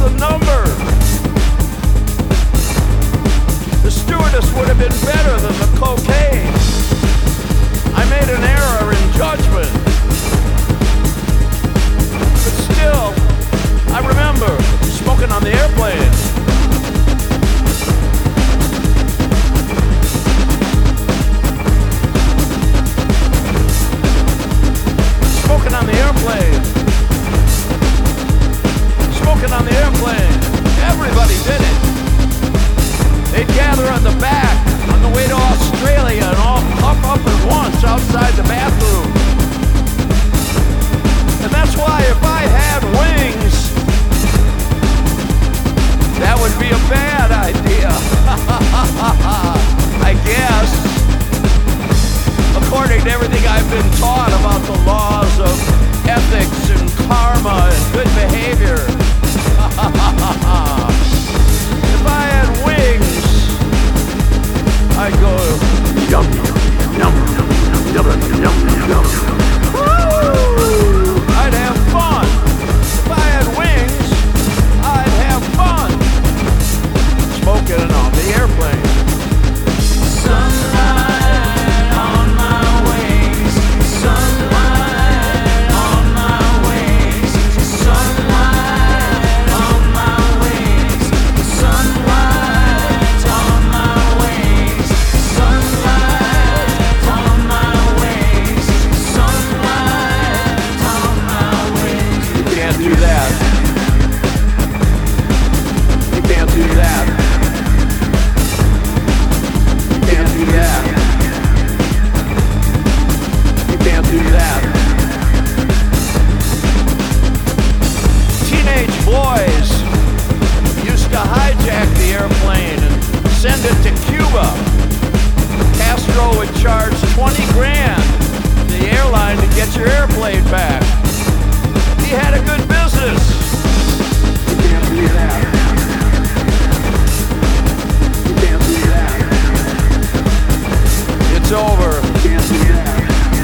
the numbers. The stewardess would have been better than the cocaine. I made an error in judgment. But still, I remember smoking on the airplane. Smoking on the airplane. Smoking on the airplane. Everybody did it. They'd gather on the back on the way to Australia and all puff up at once outside the bathroom. And that's why if I had wings, that would be a bad idea. I guess. According to everything I've been taught about the laws of ethics and karma and good behavior. If I had wings, I'd go yum yum yum yum yum yum. Woo! I'd have fun. If I had wings, I'd have fun. Smoking on the airplane. Sunlight on my wings. Sunlight on my wings. Sunlight on my wings. Sunlight on my wings. Sunlight on my wings. Sunlight on my wings. You can't do that. You can't do that. You can't do that. You can't do that. Teenage boys used to hijack the airplane and send it to Cuba. Castro would charge 20 grand to the airline to get your airplane back. He had a good business. You can't do that. You can't do that. It's over. You can't do that.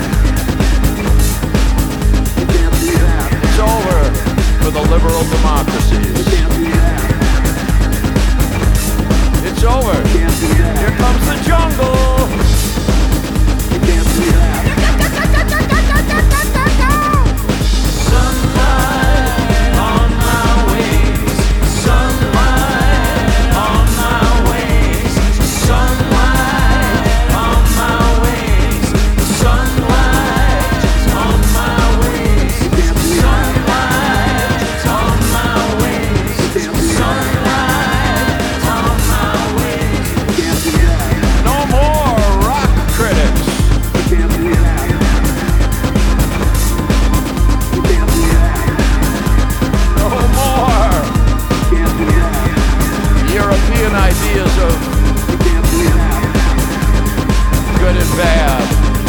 You can't do that. It's over for the liberal democracies. You can't do that. It's over. You can't do that. Here comes the jungle. You can't do that. Sunlight on my wings. Sunlight on my wings. Sunlight on my wings. Sunlight on my wings. Sunlight on my wings. Sunlight on my wings. No more rock critics. No more European ideas of good and bad.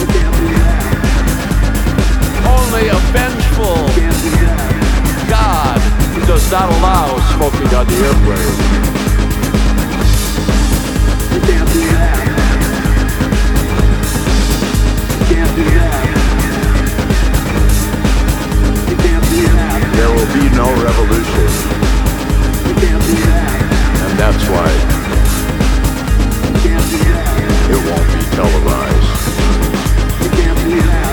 Only a vengeful God who does not allow smoking on the airplane. You can't do that. You can't do that. You can't do that. There will be no revolution. You can't do that. And that's why you can't do that. It won't be televised. You can't do that.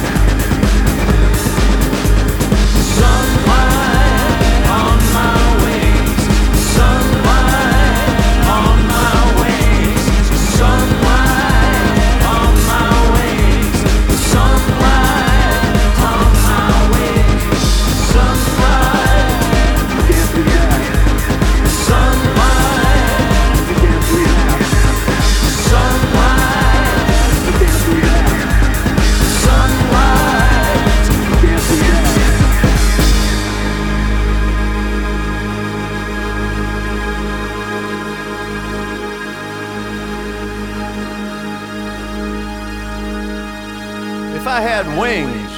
Sunlight on my wings. Sunlight on my wings. Sunlight on my wings. Sunlight on my wings. Sunlight. You can't do that. Sunlight. You can't do that. Sunlight. You can't do that. Sunlight. You can't do that. If I had wings,